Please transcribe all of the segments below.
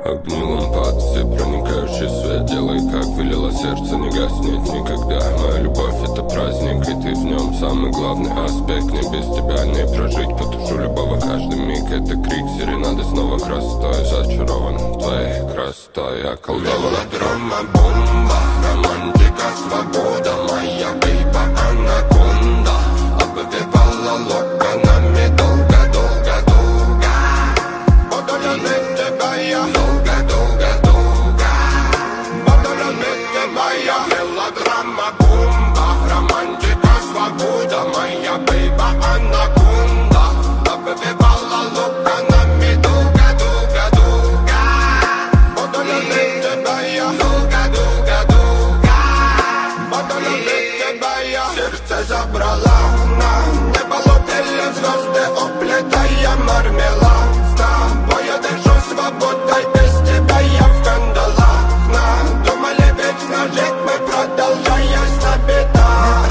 Огни лампад, все проникающий свет. Делай, как велело сердце, не гаснет никогда. Моя любовь — это праздник, и ты в нем самый главный аспект. Мне без тебя не прожить, потушу любого каждый миг. Это крик серенады снова красотой. Зачарован твоей красотой, я колдован. Мелодрама, бомба, романтика, свобода. Моя бейба, анаконда обвивала локонами долго-долго-долго. Буду любить тебя я долго-долго-долго. Буду любить тебя я. Мелодрама, бомба, романтика, свобода. Моя бейба, анаконда обвивала локонами долго-долго-долго. Буду любить тебя я долго-долго-долго. Буду любить тебя я. Сердце забрала на небо, летели звезды, уплетая мармелад. С тобой я дышу свободой, без тебя я в кандалах. Надумали вечно жить мы, продолжаясь на бедах.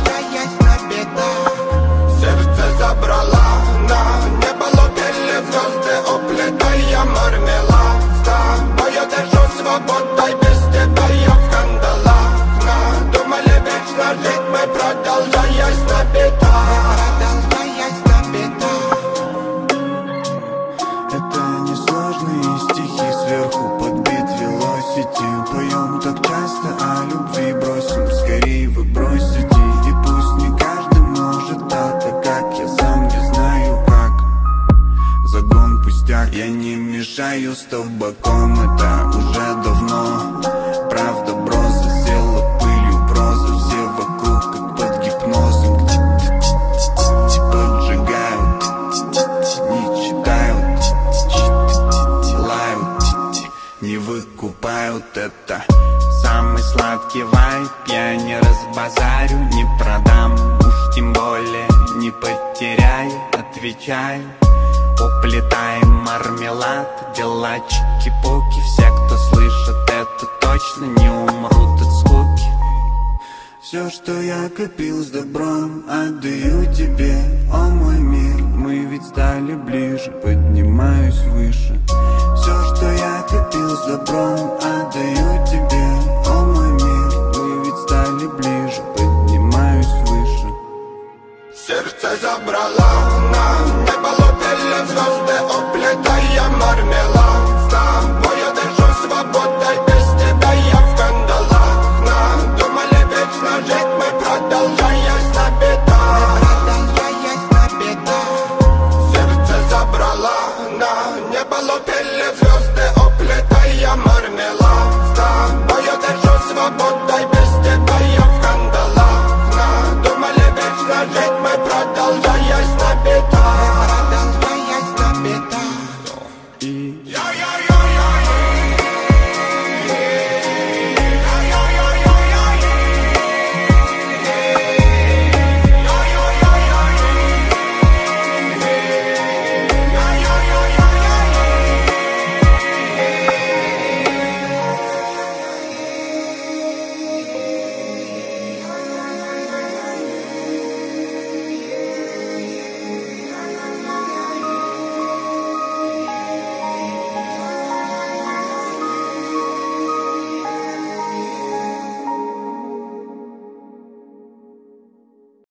Сердце забрала на небо, летели звезды, уплетая мармелад. С тобой я дышу свободой, без тебя я в кандалах. Надумали вечно жить мы, продолжаясь на бедах. Это несложные стихи, сверху подбит велосити. Поем так часто о любви, бросим скорее вы бросите. И пусть не каждый может это, как я сам не знаю как. Загон пустяк, я не мешаю с табаком, это уже давно. Правда, броза села пылью, проза, все вокруг как под гипнозом. Поджигают, не читают, лают, не выкупают это. Самый сладкий вайб, я не разбазарю, не продам, уж тем более не потеряю, отвечаю. Уплетаем мармелад, дела чики-пуки. Все, кто слышит это, точно не умрут от скуки. Все, что я копил с добром, отдаю тебе, о мой мир. Мы ведь стали ближе, поднимаюсь выше. Все, что я копил с добром,